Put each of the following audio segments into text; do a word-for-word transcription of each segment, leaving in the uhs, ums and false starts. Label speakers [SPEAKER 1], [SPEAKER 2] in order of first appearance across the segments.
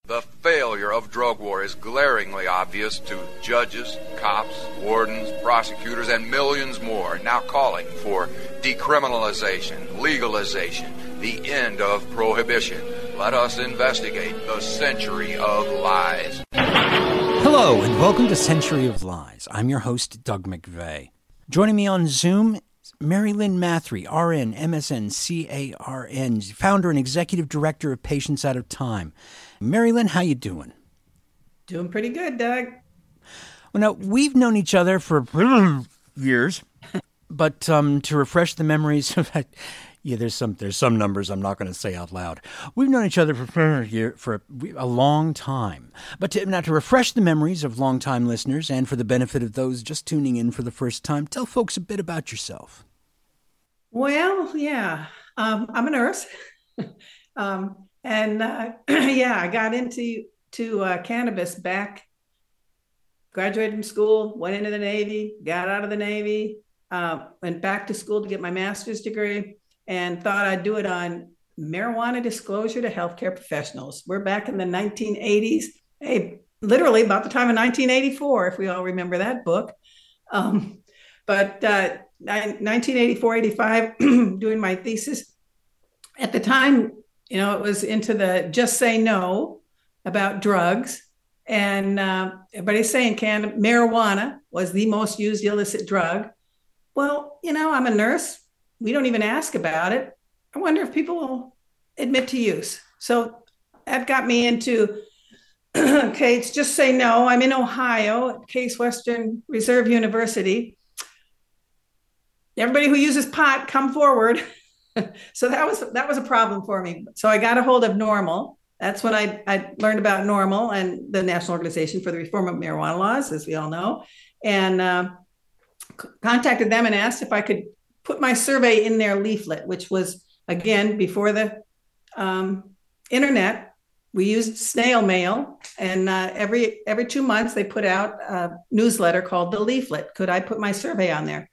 [SPEAKER 1] The failure of drug war is glaringly obvious to judges, cops, wardens, prosecutors, and millions more now calling for decriminalization, legalization, the end of prohibition. Let us investigate the century of lies.
[SPEAKER 2] Hello, and welcome to Century of Lies. I'm your host, Doug McVeigh. Joining me on Zoom, Mary Lynn Mathry, R N, M S N, C A R N, founder and executive director of Patients Out of Time. Mary Lynn, how you doing?
[SPEAKER 3] Doing pretty good, Doug.
[SPEAKER 2] Well, now, we've known each other for years, but um, to refresh the memories of that, yeah, there's some there's some numbers I'm not going to say out loud. We've known each other for a, for a long time. But to, now to refresh the memories of longtime listeners and for the benefit of those just tuning in for the first time, tell folks a bit about yourself.
[SPEAKER 3] Well, yeah, um, I'm a nurse. um, and uh, yeah, I got into to uh, cannabis back, graduated from school, went into the Navy, got out of the Navy, uh, went back to school to get my master's degree, and thought I'd do it on marijuana disclosure to healthcare professionals. We're back in the nineteen eighties, hey, literally about the time of nineteen eighty-four, if we all remember that book. Um, but uh, nineteen eighty-four, eighty-five, doing my thesis. At the time, you know, it was into the just say no about drugs. And uh, everybody's saying can- marijuana was the most used illicit drug. Well, you know, I'm a nurse. We don't even ask about it. I wonder if people will admit to use. So that got me into, okay, it's just say no. I'm in Ohio at Case Western Reserve University. Everybody who uses pot, come forward. So that was that was a problem for me. So I got a hold of NORML. That's when I, I learned about NORML and the National Organization for the Reform of Marijuana Laws, as we all know, and uh, c- contacted them and asked if I could put my survey in their leaflet, which was, again, before the um, internet. We used snail mail, and uh, every every two months they put out a newsletter called The Leaflet. Could I put my survey on there?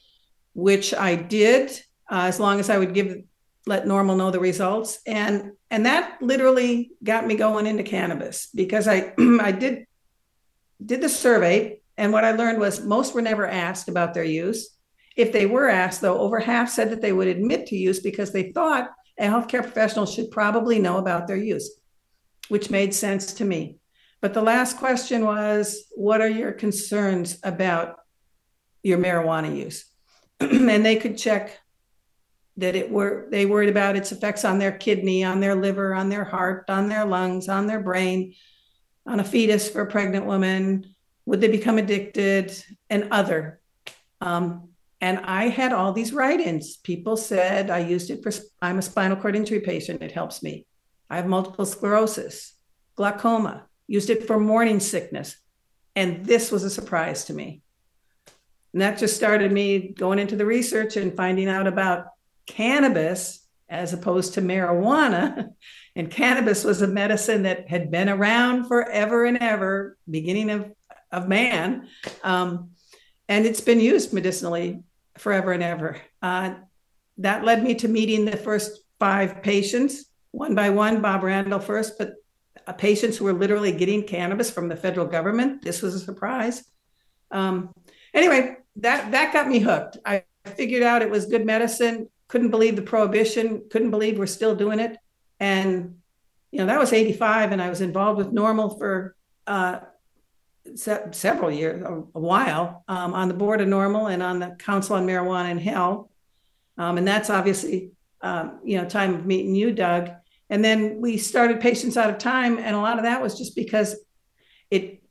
[SPEAKER 3] Which I did, uh, as long as I would give let NORML know the results, and and that literally got me going into cannabis, because I I did did the survey, and what I learned was most were never asked about their use. If they were asked, though, over half said that they would admit to use because they thought a healthcare professional should probably know about their use, which made sense to me. But the last question was, what are your concerns about your marijuana use? And they could check that it were they worried about its effects on their kidney, on their liver, on their heart, on their lungs, on their brain, on a fetus for a pregnant woman. Would they become addicted, and other? Um, And I had all these write-ins. People said, I used it for, I'm a spinal cord injury patient. It helps me. I have multiple sclerosis, glaucoma, used it for morning sickness. And this was a surprise to me. And that just started me going into the research and finding out about cannabis as opposed to marijuana. And cannabis was a medicine that had been around forever and ever, beginning of, of man. Um, and it's been used medicinally forever and ever. Uh, that led me to meeting the first five patients, one by one, Bob Randall first, but uh, patients who were literally getting cannabis from the federal government. This was a surprise. Um, anyway, that, that got me hooked. I figured out it was good medicine, couldn't believe the prohibition, couldn't believe we're still doing it. And, you know, that was eighty-five, and I was involved with NORML for uh, se- several years, a, a while, um, on the board of NORML and on the Council on Marijuana and Health. Um, and that's obviously, um, you know, time of meeting you, Doug. And then we started Patients Out of Time. And a lot of that was just because it,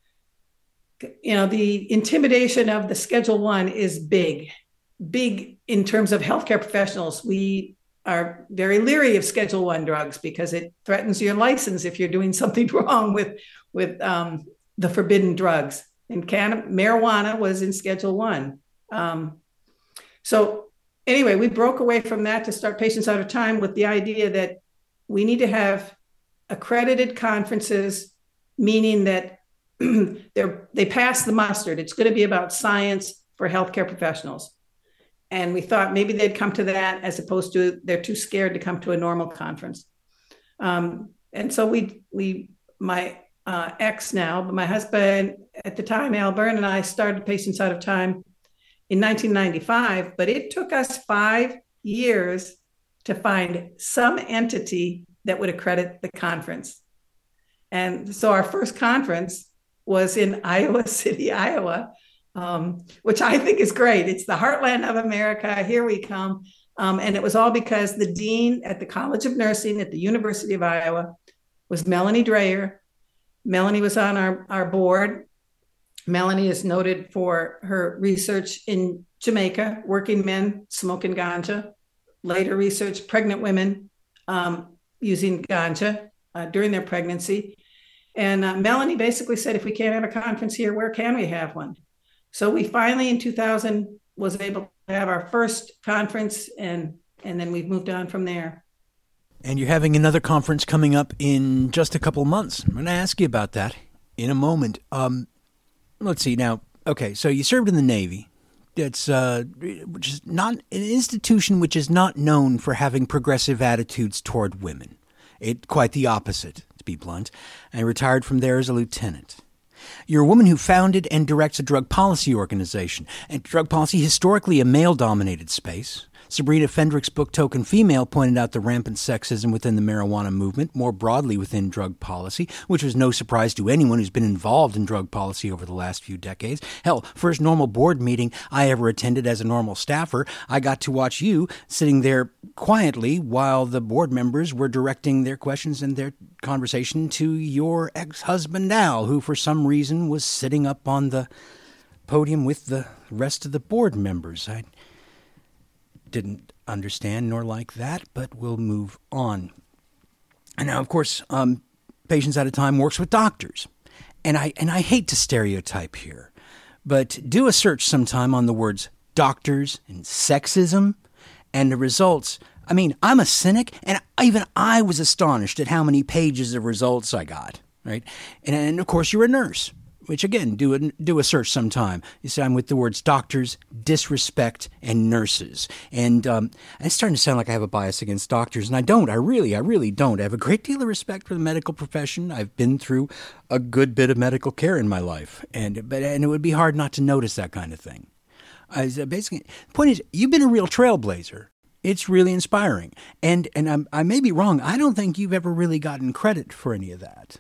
[SPEAKER 3] you know, the intimidation of the Schedule One is big, big in terms of healthcare professionals. We are very leery of Schedule One drugs because it threatens your license if you're doing something wrong with, with um, the forbidden drugs. And can- marijuana was in Schedule One. Um, so anyway, we broke away from that to start Patients Out of Time with the idea that we need to have accredited conferences, meaning that they're, they pass the mustard. It's going to be about science for healthcare professionals. And we thought maybe they'd come to that as opposed to they're too scared to come to a NORML conference. Um, and so we we my uh, ex now, but my husband at the time, Al Byrne, and I started Patients Out of Time in nineteen ninety-five, but it took us five years to find some entity that would accredit the conference. And so our first conference was in Iowa City, Iowa, um, which I think is great. It's the heartland of America. Here we come. Um, and it was all because the dean at the College of Nursing at the University of Iowa was Melanie Dreyer. Melanie was on our, our board. Melanie is noted for her research in Jamaica, working men smoking ganja, later research pregnant women um, using ganja uh, during their pregnancy. And uh, Melanie basically said, if we can't have a conference here, where can we have one? So we finally in two thousand was able to have our first conference, and and then we've moved on from there.
[SPEAKER 2] And you're having another conference coming up in just a couple of months. I'm going to ask you about that in a moment. Um, let's see now. Okay, so you served in the Navy. It's uh, which is not an institution which is not known for having progressive attitudes toward women. It quite the opposite, to be blunt. I retired from there as a lieutenant. You're a woman who founded and directs a drug policy organization, and drug policy historically a male-dominated space. Sabrina Fendrick's book Token Female pointed out the rampant sexism within the marijuana movement, more broadly within drug policy, which was no surprise to anyone who's been involved in drug policy over the last few decades. Hell, first normal board meeting I ever attended as a normal staffer, I got to watch you sitting there quietly while the board members were directing their questions and their conversation to your ex-husband Al, who for some reason was sitting up on the podium with the rest of the board members. I didn't understand nor like that, but we'll move on. And now, of course, um, Patients Out of Time works with doctors. And I and I hate to stereotype here, but do a search sometime on the words doctors and sexism, and the results. I mean, I'm a cynic, and even I was astonished at how many pages of results I got, right? And, and of course, you're a nurse, which, again, do a, do a search sometime. You see, I'm with the words doctors, disrespect, and nurses. And um, it's starting to sound like I have a bias against doctors, and I don't. I really, I really don't. I have a great deal of respect for the medical profession. I've been through a good bit of medical care in my life, and but and it would be hard not to notice that kind of thing. I, basically, the point is, you've been a real trailblazer. It's really inspiring. And, and I'm, I may be wrong. I don't think you've ever really gotten credit for any of that.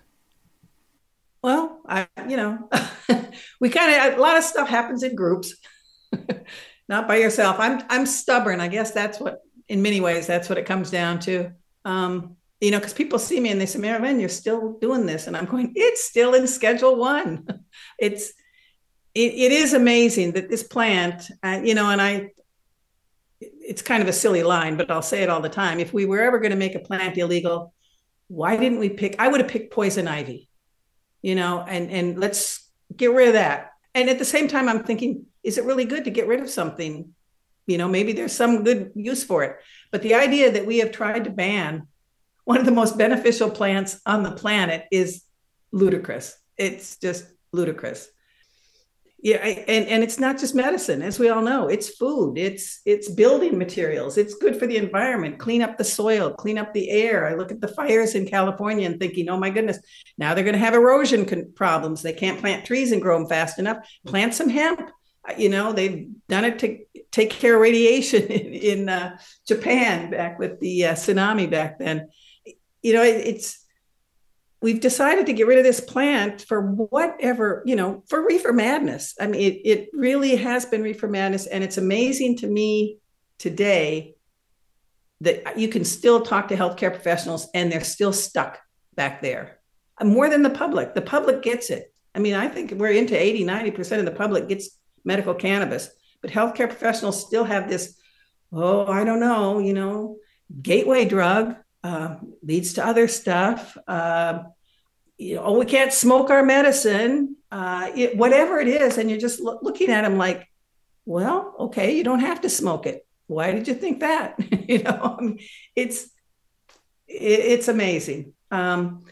[SPEAKER 3] Well, I, you know, we kind of, a lot of stuff happens in groups, not by yourself. I'm, I'm stubborn. I guess that's what, in many ways, that's what it comes down to. Um, you know, because people see me and they say, Marilyn, you're still doing this. And I'm going, it's still in Schedule One. It's, it, it is amazing that this plant, uh, you know, and I, it's kind of a silly line, but I'll say it all the time. If we were ever going to make a plant illegal, why didn't we pick, I would have picked poison ivy. You know, and, and let's get rid of that. And at the same time, I'm thinking, is it really good to get rid of something? You know, maybe there's some good use for it. But the idea that we have tried to ban one of the most beneficial plants on the planet is ludicrous. It's just ludicrous. Yeah, and, and it's not just medicine, as we all know. It's food, it's it's building materials, it's good for the environment, clean up the soil, clean up the air. I look at the fires in California and thinking, oh my goodness, now they're going to have erosion con- problems. They can't plant trees and grow them fast enough. Plant some hemp. You know, they've done it to take care of radiation in, in uh, Japan back with the uh, tsunami back then. You know, it, it's, we've decided to get rid of this plant for whatever, you know, for reefer madness. I mean, it, it really has been reefer madness. And it's amazing to me today that you can still talk to healthcare professionals and they're still stuck back there. More than the public. The public gets it. I mean, I think we're into eighty, ninety percent of the public gets medical cannabis, but healthcare professionals still have this, oh, I don't know, you know, gateway drug. Uh, leads to other stuff. Uh, you know, oh, we can't smoke our medicine, uh, it, whatever it is. And you're just lo- looking at them like, well, okay, you don't have to smoke it. Why did you think that? you know, I mean, it's, it, it's amazing. Um,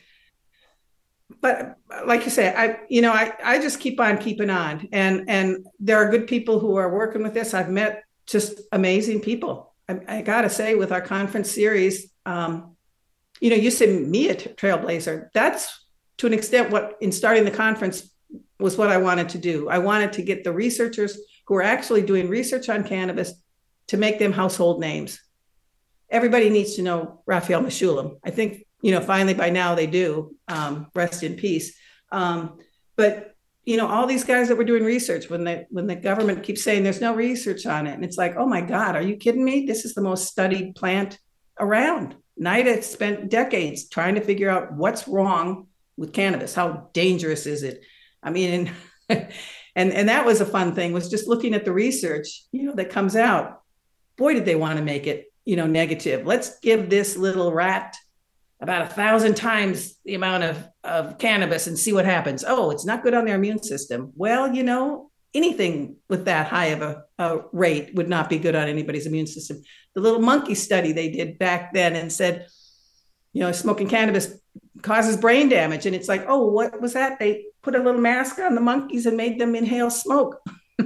[SPEAKER 3] but like you say, I, you know, I, I just keep on keeping on, and, and there are good people who are working with this. I've met just amazing people. I, I gotta say, with our conference series, um, you know, you say me a trailblazer. That's to an extent what in starting the conference was what I wanted to do. I wanted to get the researchers who are actually doing research on cannabis to make them household names. Everybody needs to know Raphael Mechoulam. I think, you know, finally by now they do. Um, rest in peace. Um, but, you know, all these guys that were doing research, when the, when the government keeps saying there's no research on it, and it's like, oh my God, are you kidding me? This is the most studied plant around. NIDA spent decades trying to figure out what's wrong with cannabis. How dangerous is it? I mean, and, and, and that was a fun thing, was just looking at the research, you know, that comes out. Boy, did they want to make it, you know, negative. Let's give this little rat about a thousand times the amount of, of cannabis and see what happens. Oh, it's not good on their immune system. Well, you know, anything with that high of a, a rate would not be good on anybody's immune system. The little monkey study they did back then and said, you know, smoking cannabis causes brain damage. And it's like, oh, what was that? They put a little mask on the monkeys and made them inhale smoke,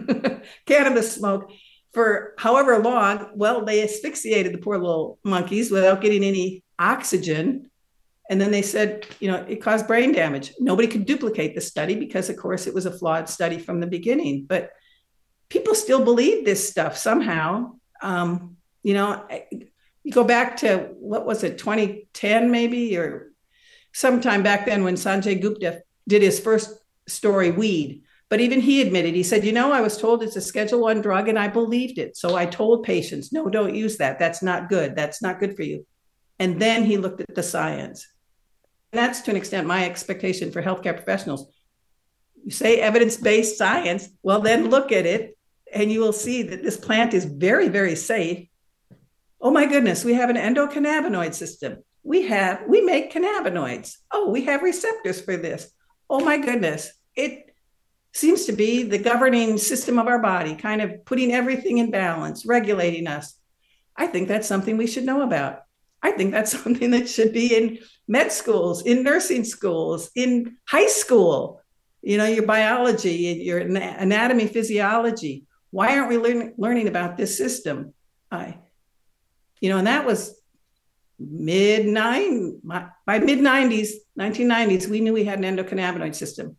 [SPEAKER 3] cannabis smoke. For however long. Well, they asphyxiated the poor little monkeys without getting any oxygen. And then they said, you know, it caused brain damage. Nobody could duplicate the study because, of course, it was a flawed study from the beginning. But people still believe this stuff somehow. Um, you know, you go back to, what was it, twenty ten maybe, or sometime back then when Sanjay Gupta did his first story, Weed. But even he admitted, he said, you know, I was told it's a Schedule One drug and I believed it. So I told patients, no, don't use that. That's not good. That's not good for you. And then he looked at the science. And that's to an extent my expectation for healthcare professionals. You say evidence-based science, well, then look at it and you will see that this plant is very, very safe. Oh my goodness, we have an endocannabinoid system. We have, we make cannabinoids. Oh, we have receptors for this. Oh my goodness. It seems to be the governing system of our body, kind of putting everything in balance, regulating us. I think that's something we should know about. I think that's something that should be in med schools, in nursing schools, in high school, you know, your biology, your anatomy, physiology. Why aren't we learn, learning about this system? I, you know, and that was mid nine, by mid nineties, nineteen nineties, we knew we had an endocannabinoid system.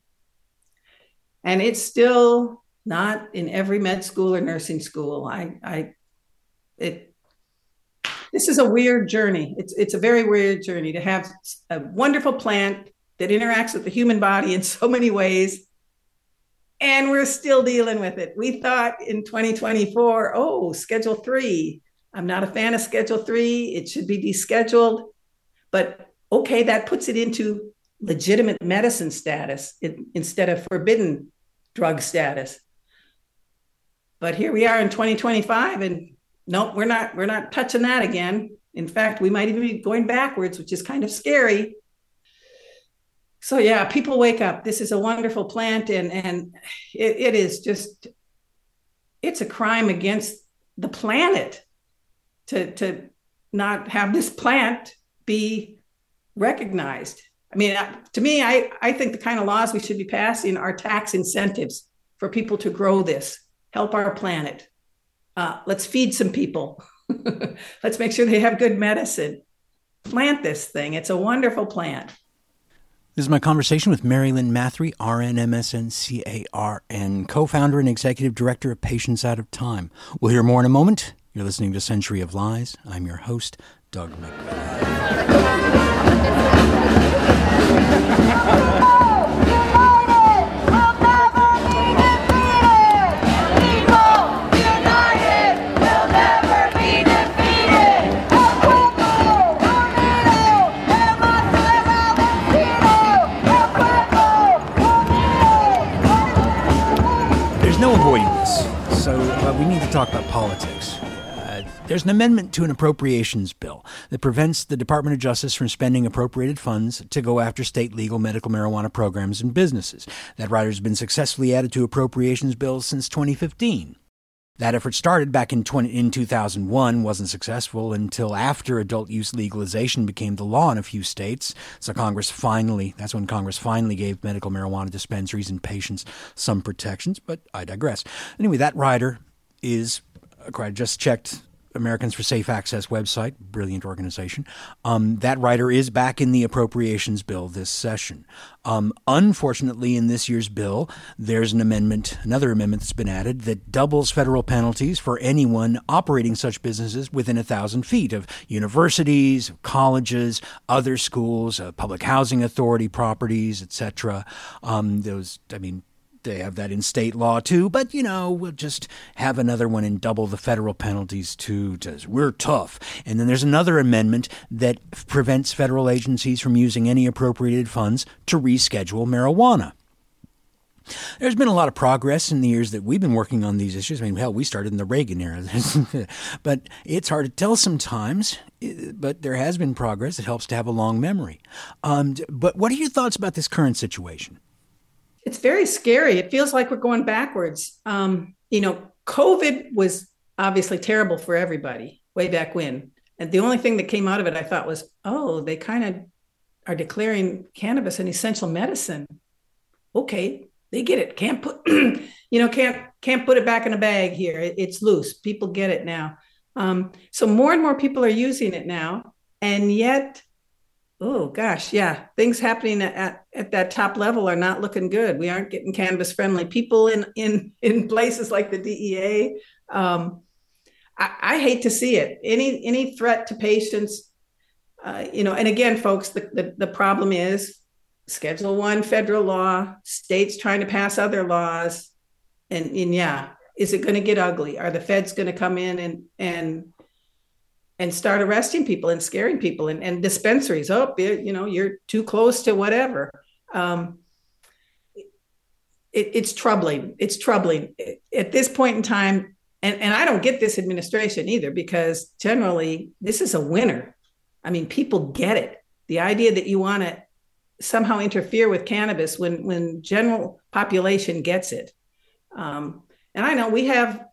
[SPEAKER 3] And it's still not in every med school or nursing school. I, I, it, this is a weird journey. It's, it's a very weird journey to have a wonderful plant that interacts with the human body in so many ways. And we're still dealing with it. We thought in twenty twenty-four, oh, Schedule Three. I'm not a fan of Schedule Three. It should be descheduled. But okay, that puts it into legitimate medicine status instead of forbidden drug status. But here we are in twenty twenty-five, and nope, we're not, we're not touching that again. In fact, we might even be going backwards, which is kind of scary. So yeah, people wake up. This is a wonderful plant, and, and it, it is just, it's a crime against the planet to, to not have this plant be recognized. I mean, to me, I, I think the kind of laws we should be passing are tax incentives for people to grow this, help our planet. Uh, let's feed some people. Let's make sure they have good medicine. Plant this thing. It's a wonderful plant.
[SPEAKER 2] This is my conversation with Mary Lynn Mathry, R N M S N C A R N, co-founder and executive director of Patients Out of Time. We'll hear more in a moment. You're listening to Century of Lies. I'm your host, Doug McFadden. There's no avoiding this, so uh, we need to talk about politics. There's an amendment to an appropriations bill that prevents the Department of Justice from spending appropriated funds to go after state legal medical marijuana programs and businesses. That rider has been successfully added to appropriations bills since twenty fifteen. That effort started back in, twenty, in two thousand one, wasn't successful until after adult use legalization became the law in a few states. So Congress finally, that's when Congress finally gave medical marijuana dispensaries and patients some protections, but I digress. Anyway, that rider is, I just checked Americans for Safe Access website, brilliant organization. Um, that writer is back in the appropriations bill this session. Um, unfortunately, in this year's bill, there's an amendment, another amendment that's been added that doubles federal penalties for anyone operating such businesses within a thousand feet of universities, colleges, other schools, uh, public housing authority properties, et cetera. Um, those, I mean, they have that in state law too, but, you know, we'll just have another one and double the federal penalties too. We're tough. And then there's another amendment that prevents federal agencies from using any appropriated funds to reschedule marijuana. There's been a lot of progress in the years that we've been working on these issues. I mean, hell, we started in the Reagan era. But it's hard to tell sometimes, but there has been progress. It helps to have a long memory. Um, but what are your thoughts about this current situation?
[SPEAKER 3] It's very scary. It feels like we're going backwards. Um, you know, COVID was obviously terrible for everybody way back when. And the only thing that came out of it, I thought, was, oh, they kind of are declaring cannabis an essential medicine. Okay, they get it. Can't put, you know, can't can't put it back in a bag here. It, it's loose. People get it now. Um, so more and more people are using it now. And yet, oh, gosh, yeah. Things happening at, at that top level are not looking good. We aren't getting cannabis friendly. People in in, in places like the D E A, um, I, I hate to see it. Any any threat to patients, uh, you know, and again, folks, the, the, the problem is Schedule One federal law, states trying to pass other laws. And, and yeah, is it going to get ugly? Are the feds going to come in and and and start arresting people and scaring people and, and dispensaries? Oh, you know, you're too close to whatever. Um, it, it's troubling. It's troubling at this point in time. And, and I don't get this administration either, because generally this is a winner. I mean, people get it. The idea that you want to somehow interfere with cannabis when, when general population gets it. Um, and I know we have,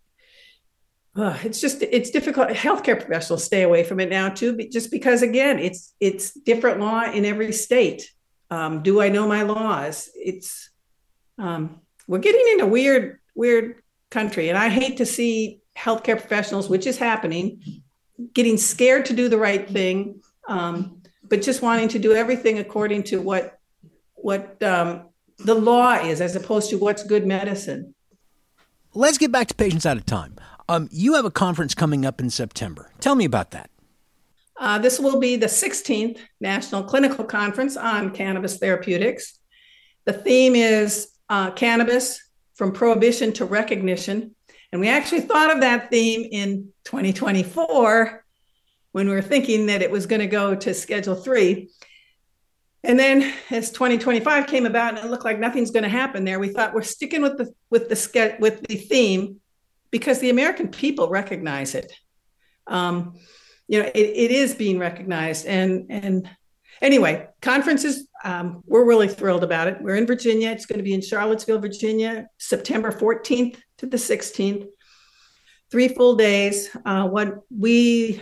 [SPEAKER 3] Uh, it's just, it's difficult. Healthcare professionals stay away from it now too, just because, again, it's it's different law in every state. Um, do I know my laws? It's, um, we're getting in a weird, weird country. And I hate to see healthcare professionals, which is happening, getting scared to do the right thing, um, but just wanting to do everything according to what, what um, the law is, as opposed to what's good medicine.
[SPEAKER 2] Let's get back to Patients Out of Time. Um, you have a conference coming up in September. Tell me about that.
[SPEAKER 3] Uh, this will be the sixteenth National Clinical Conference on Cannabis Therapeutics. The theme is uh, Cannabis from Prohibition to Recognition. And we actually thought of that theme in twenty twenty-four when we were thinking that it was going to go to Schedule three. And then as twenty twenty-five came about and it looked like nothing's going to happen there, we thought we're sticking with the with the with the theme, because the American people recognize it. Um, you know, it, it is being recognized. And, and anyway, conferences, um, we're really thrilled about it. We're in Virginia. It's going to be in Charlottesville, Virginia, September fourteenth to the sixteenth, three full days. Uh, what we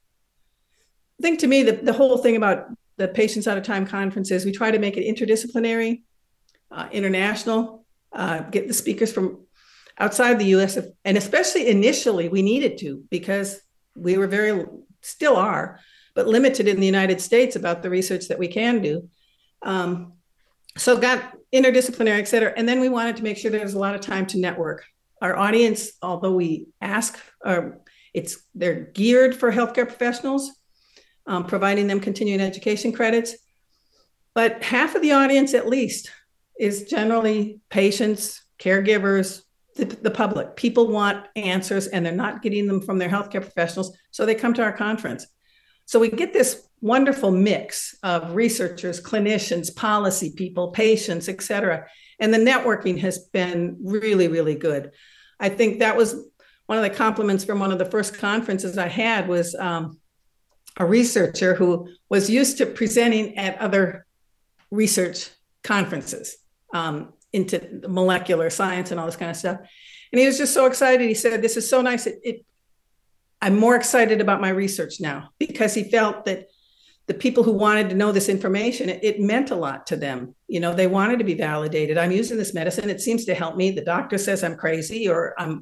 [SPEAKER 3] think, to me, the, the whole thing about the Patients Out of Time conferences, we try to make it interdisciplinary, uh, international, uh, get the speakers from outside the U S, and especially initially we needed to, because we were very, still are, but limited in the United States about the research that we can do. Um, so got interdisciplinary, et cetera. And then we wanted to make sure there was a lot of time to network. Our audience, although we ask, uh, it's they're geared for healthcare professionals, um, providing them continuing education credits. But half of the audience at least is generally patients, caregivers, The, the public. People want answers and they're not getting them from their healthcare professionals. So they come to our conference. So we get this wonderful mix of researchers, clinicians, policy people, patients, et cetera. And the networking has been really, really good. I think that was one of the compliments from one of the first conferences I had, was um, a researcher who was used to presenting at other research conferences. Um, into molecular science and all this kind of stuff. And he was just so excited. He said, this is so nice. It, it, I'm more excited about my research now, because he felt that the people who wanted to know this information, it, it meant a lot to them. You know, they wanted to be validated. I'm using this medicine. It seems to help me. The doctor says I'm crazy, or I'm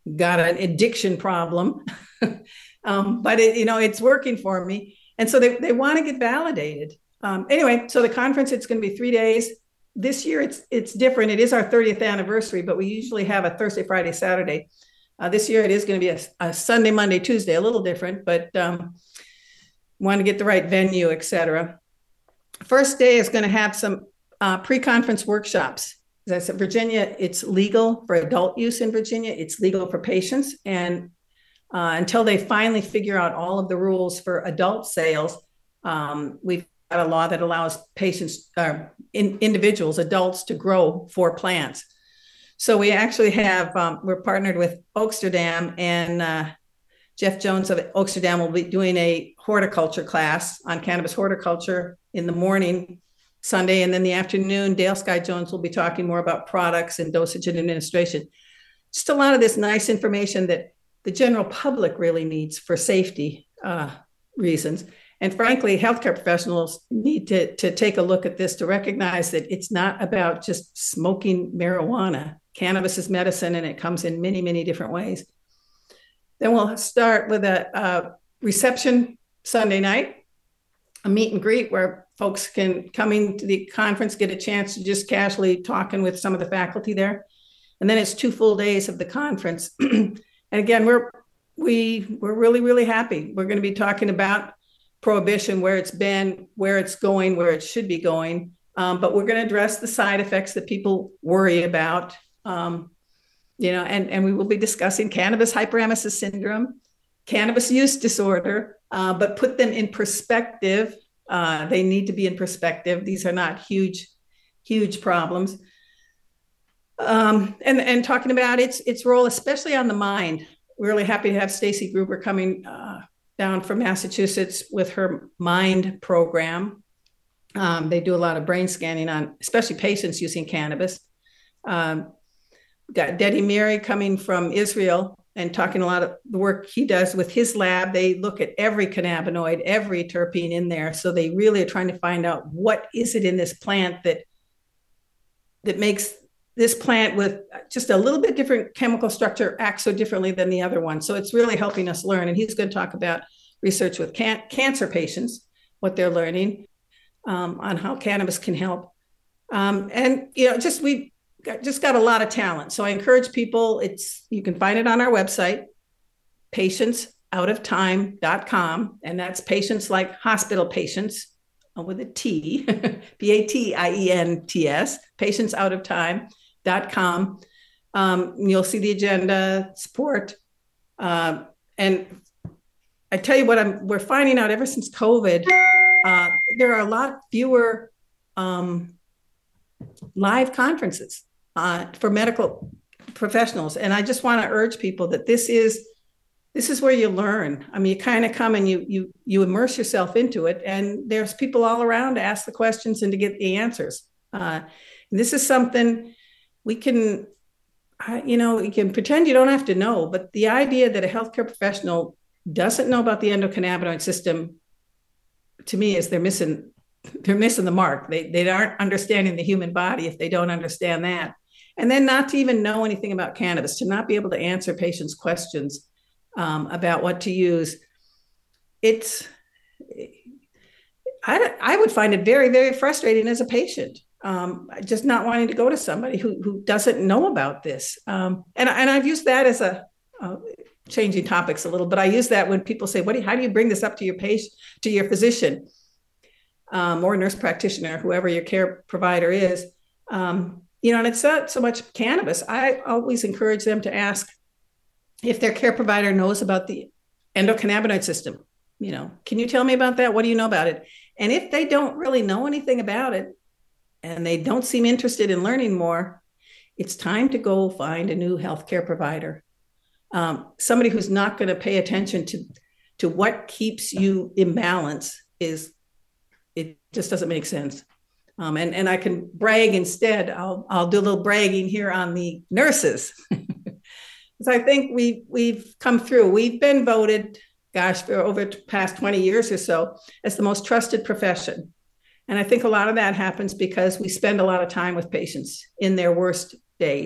[SPEAKER 3] got an addiction problem, um, but it, you know, it's working for me. And so they, they want to get validated. Um, anyway, so the conference, it's going to be three days. This year, it's it's different. It is our thirtieth anniversary, but we usually have a Thursday, Friday, Saturday. Uh, this year, it is going to be a, a Sunday, Monday, Tuesday, a little different, but um, want to get the right venue, et cetera. First day is going to have some uh, pre-conference workshops. As I said, Virginia, it's legal for adult use in Virginia. It's legal for patients. And uh, until they finally figure out all of the rules for adult sales, um, we've got a law that allows patients, uh, in, individuals, adults to grow four plants. So we actually have, um, we're partnered with Oaksterdam, and uh, Jeff Jones of Oaksterdam will be doing a horticulture class on cannabis horticulture in the morning, Sunday, and then the afternoon, Dale Sky Jones will be talking more about products and dosage and administration. Just a lot of this nice information that the general public really needs for safety uh, reasons. And frankly, healthcare professionals need to, to take a look at this to recognize that it's not about just smoking marijuana. Cannabis is medicine, and it comes in many, many different ways. Then we'll start with a, a reception Sunday night, a meet and greet where folks can come into the conference, get a chance to just casually talking with some of the faculty there. And then it's two full days of the conference. And again, we're we we're really, really happy. We're going to be talking about prohibition, where it's been, where it's going, where it should be going. Um, but we're going to address the side effects that people worry about. Um, you know, and, and we will be discussing cannabis hyperemesis syndrome, cannabis use disorder, uh, but put them in perspective. Uh, they need to be in perspective. These are not huge, huge problems. Um, and, and talking about its its role, especially on the mind. We're really happy to have Stacy Gruber coming uh, down from Massachusetts with her MIND program. Um, they do a lot of brain scanning on, especially patients using cannabis. Um, got Dedi Miri coming from Israel and talking a lot of the work he does with his lab. They look at every cannabinoid, every terpene in there. So they really are trying to find out what is it in this plant that, that makes this plant with just a little bit different chemical structure act so differently than the other one. So it's really helping us learn. And he's going to talk about research with can- cancer patients, what they're learning um, on how cannabis can help. Um, and, you know, just we got, just got a lot of talent. So I encourage people, it's you can find it on our website, patients out of time dot com. And that's patients like hospital patients with a T, P A T I E N T S, patients out of time dot com. Um, you'll see the agenda, support. Uh, and I tell you what, I'm, we're finding out ever since COVID, uh, there are a lot fewer um, live conferences uh, for medical professionals. And I just want to urge people that this is this is where you learn. I mean, you kind of come and you you you immerse yourself into it, and there's people all around to ask the questions and to get the answers. Uh, and this is something we can, you know, you can pretend you don't have to know, but the idea that a healthcare professional doesn't know about the endocannabinoid system, to me, is they're missing they're missing the mark. They they aren't understanding the human body if they don't understand that. And then not to even know anything about cannabis, to not be able to answer patients' questions um, about what to use. It's, I, I would find it very, very frustrating as a patient, um, just not wanting to go to somebody who, who doesn't know about this. Um, and, and I've used that as a, uh, changing topics a little, but I use that when people say, what do you, how do you bring this up to your patient, to your physician um, or nurse practitioner, whoever your care provider is. Um, You know, and it's not so much cannabis. I always encourage them to ask if their care provider knows about the endocannabinoid system. You know, can you tell me about that? What do you know about it? And if they don't really know anything about it and they don't seem interested in learning more, it's time to go find a new healthcare provider. Um, somebody who's not going to pay attention to, to what keeps you in balance is, it just doesn't make sense. Um, and, and I can brag instead. I'll I'll do a little bragging here on the nurses. Because I think we, we've come through. We've been voted, gosh, for over the past twenty years or so, as the most trusted profession. And I think a lot of that happens because we spend a lot of time with patients in their worst days.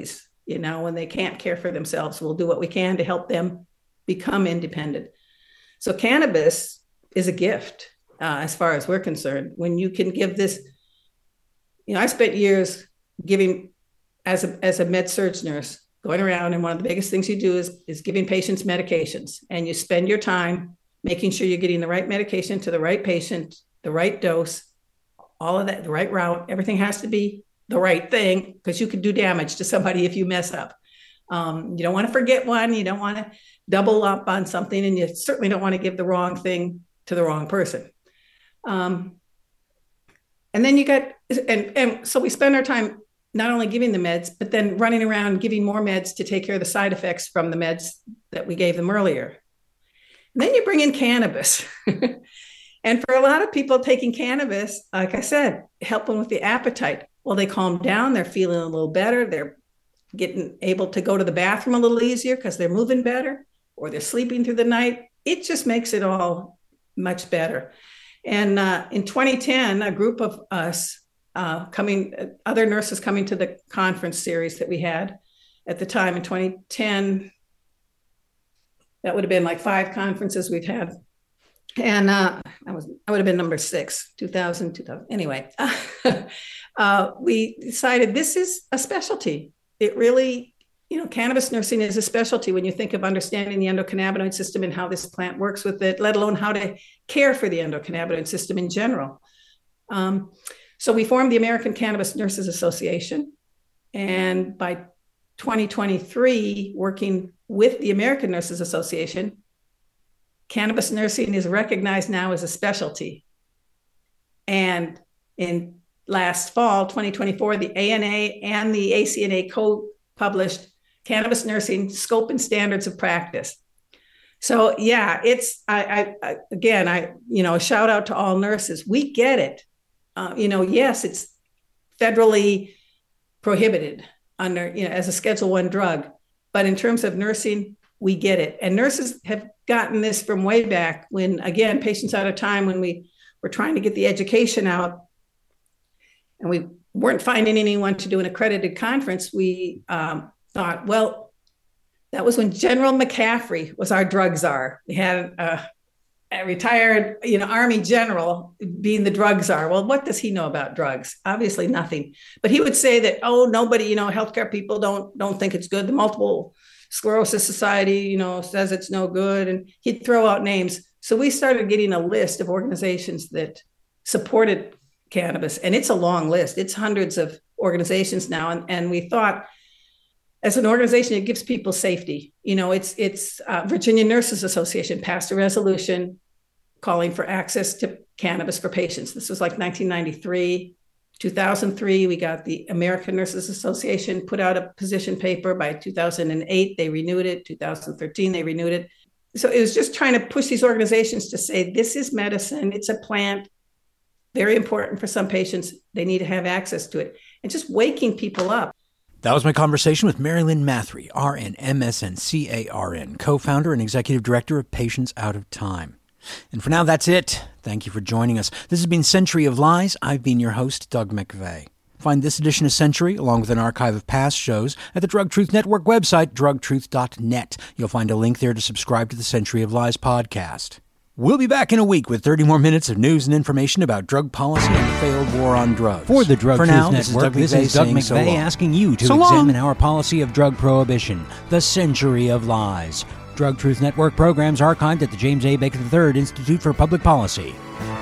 [SPEAKER 3] You know, when they can't care for themselves, we'll do what we can to help them become independent. So cannabis is a gift, uh, as far as we're concerned. When you can give this, you know, I spent years giving, as a, as a med-surg nurse, going around, and one of the biggest things you do is, is giving patients medications. And you spend your time making sure you're getting the right medication to the right patient, the right dose, all of that, the right route. Everything has to be the right thing, because you could do damage to somebody if you mess up. Um, you don't want to forget one. You don't want to double up on something, and you certainly don't want to give the wrong thing to the wrong person. Um, and then you got, and, and so we spend our time not only giving the meds, but then running around giving more meds to take care of the side effects from the meds that we gave them earlier. And then you bring in cannabis. And for a lot of people taking cannabis, like I said, helping with the appetite. Well, they calm down, they're feeling a little better, they're getting able to go to the bathroom a little easier because they're moving better, or they're sleeping through the night. It just makes it all much better. And uh, in twenty ten, a group of us uh, coming, other nurses coming to the conference series that we had at the time in twenty ten, that would have been like five conferences we've had. And uh, I was, I would have been number six, two thousand, two thousand. Anyway, uh, we decided this is a specialty. It really, you know, cannabis nursing is a specialty when you think of understanding the endocannabinoid system and how this plant works with it, let alone how to care for the endocannabinoid system in general. Um, so we formed the American Cannabis Nurses Association. And by twenty twenty-three, working with the American Nurses Association, cannabis nursing is recognized now as a specialty. And in last fall, twenty twenty-four, the A N A and the A C N A co-published Cannabis Nursing Scope and Standards of Practice. So yeah, it's, I, I again, I, you know, a shout out to all nurses. We get it. Uh, you know, yes, it's federally prohibited under, you know, as a Schedule One drug, but in terms of nursing, we get it. And nurses have gotten this from way back when, again, Patients Out of Time, when we were trying to get the education out and we weren't finding anyone to do an accredited conference, we um, thought, well, that was when General McCaffrey was our drug czar. We had a, a retired, you know, Army general being the drug czar. Well, what does he know about drugs? Obviously nothing. But he would say that, oh, nobody, you know, healthcare people don't don't think it's good. The Multiple Sclerosis Society, you know, says it's no good. And he'd throw out names. So we started getting a list of organizations that supported cannabis. And it's a long list. It's hundreds of organizations now. And, and we thought, as an organization, it gives people safety. You know, it's it's uh, Virginia Nurses Association passed a resolution calling for access to cannabis for patients. This was like nineteen ninety-three. two thousand three, we got the American Nurses Association put out a position paper. By two thousand eight, they renewed it. two thousand thirteen, they renewed it. So it was just trying to push these organizations to say, this is medicine. It's a plant, very important for some patients. They need to have access to it. And just waking people up.
[SPEAKER 2] That was my conversation with Mary Lynn Mathry, R N, M S N, C A R N, co-founder and executive director of Patients Out of Time. And for now, that's it. Thank you for joining us. This has been Century of Lies. I've been your host, Doug McVeigh. Find this edition of Century, along with an archive of past shows, at the Drug Truth Network website, drug truth dot net. You'll find a link there to subscribe to the Century of Lies podcast. We'll be back in a week with thirty more minutes of news and information about drug policy and the failed war on drugs.
[SPEAKER 4] For the Drug
[SPEAKER 2] For
[SPEAKER 4] Truth
[SPEAKER 2] now,
[SPEAKER 4] Network,
[SPEAKER 2] this is Doug McVeigh,
[SPEAKER 4] this is Doug McVeigh
[SPEAKER 2] so
[SPEAKER 4] asking you to
[SPEAKER 2] so
[SPEAKER 4] examine
[SPEAKER 2] long.
[SPEAKER 4] our policy of drug prohibition, the Century of Lies. Drug Truth Network programs archived at the James A. Baker the third Institute for Public Policy.